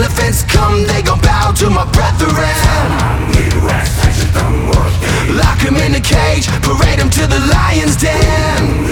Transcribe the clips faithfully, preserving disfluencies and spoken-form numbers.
elephants come, they gon' bow to my brethren. Lock him in a cage, parade him to the lion's den.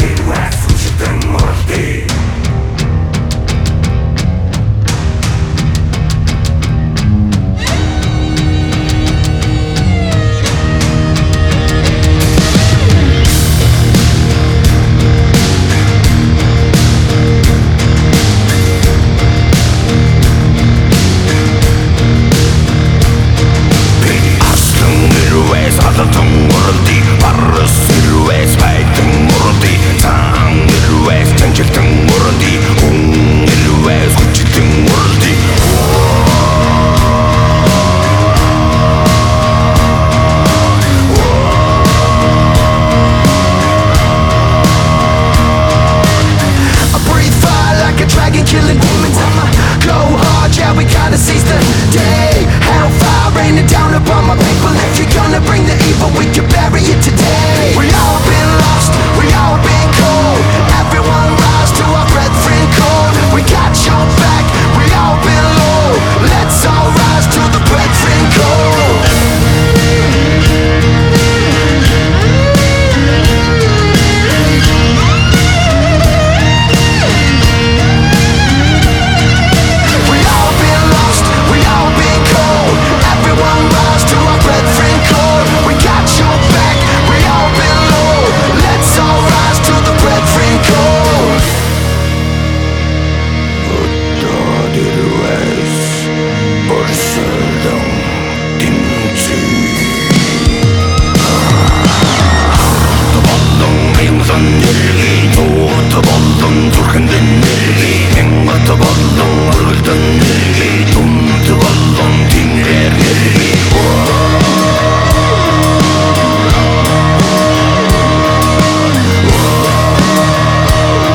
Killing demons, I'ma go hard, yeah, we gotta seize the day. Hellfire raining down upon my people. If you're gonna bring the evil, we can bury it today. We all been lost, we all been cold. Everyone rise to our brethren call. We got your back, we all been low. Let's all rise to the brethren call.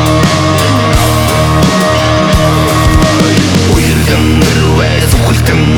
Them